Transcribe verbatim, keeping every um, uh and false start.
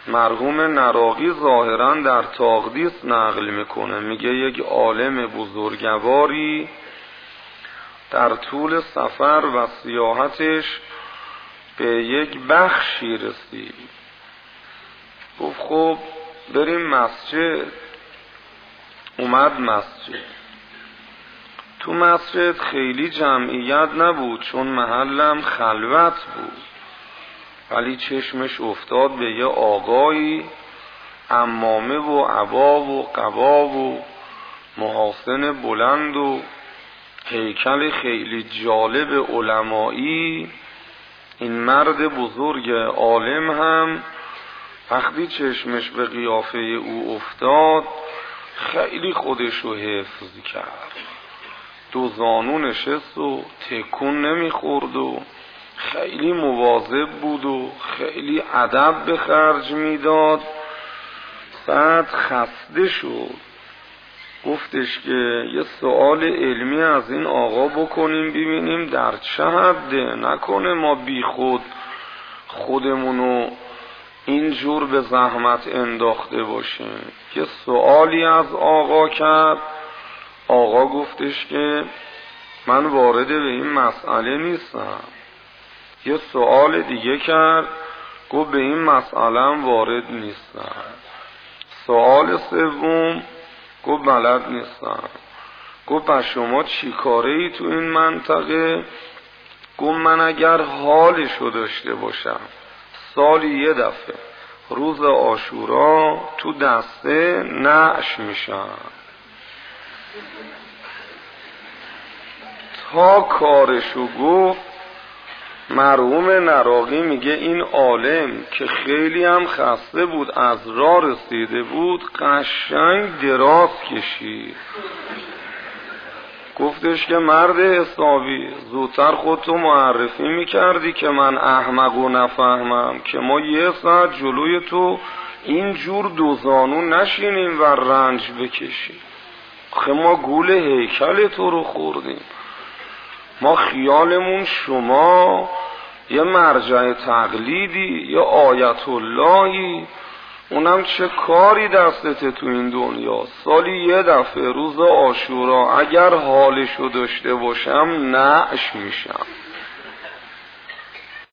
مرحوم نراقی ظاهراً در تاقدیس نقل میکنه، میگه یک عالم بزرگواری در طول سفر و سیاحتش به یک بخشی رسید. گفت خب بریم مسجد. اومد مسجد. تو مسجد خیلی جمعیت نبود چون محلم خلوت بود، ولی چشمش افتاد به یه آقایی عمامه و عبا و قبا و محاسن بلند و هیکل خیلی جالب علمایی. این مرد بزرگ عالم هم وقتی چشمش به قیافه او افتاد خیلی خودشو حفظ کرد، دو زانو نشست و تکون نمیخورد و خیلی مواظب بود و خیلی ادب به خرج میداد. بعد خسته شد، گفتش که یه سوال علمی از این آقا بکنیم ببینیم در چه حده، نکنه ما بی خود خودمونو اینجور به زحمت انداخته باشیم. یه سوالی از آقا کرد. آقا گفتش که من وارد به این مسئله نیستم. یه سوال دیگه کرد، گفت به این مسئله هم وارد نیستم. سوال سوم گفت بلد نیستم. گفت پس شما چی کاره ای تو این منطقه؟ گفت من اگر حالشو داشته باشم سالی یه دفعه روز عاشورا تو دسته نعش میشم. تا کارشو گفت مرحوم نراقی میگه این عالم که خیلی هم خسته بود از راه رسیده بود قشنگ دراز کشید. گفتش که مرد حسابی زودتر خودتو معرفی میکردی که من احمق و نفهمم که ما یه ساعت جلوی تو این جور دوزانو نشینیم و رنج بکشیم. خب ما گول هیکل تو رو خوردیم. ما خیالمون شما یه مرجع تقلیدی یا آیت اللهی، اونم چه کاری دستت تو این دنیا. سالی یه دفعه روز عاشورا اگر حالشو داشته باشم نعش میشم.